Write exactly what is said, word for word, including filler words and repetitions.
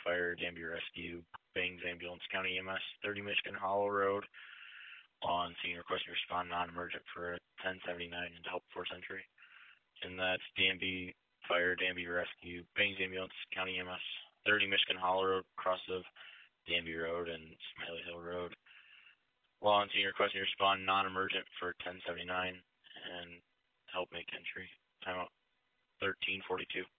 Fire, Danby Rescue, Bangs Ambulance, County E M S, thirty Michigan Hollow Road. On scene, request to respond non-emergent for a ten seventy-nine into help fourth Century. And that's Danby Fire, Danby Rescue, Bangs Ambulance, County E M S, thirty Michigan Hollow Road, cross of Danby Road and Smiley Hill Road. Law on scene, request to respond non-emergent for ten seventy-nine and help make entry. Timeout thirteen forty-two.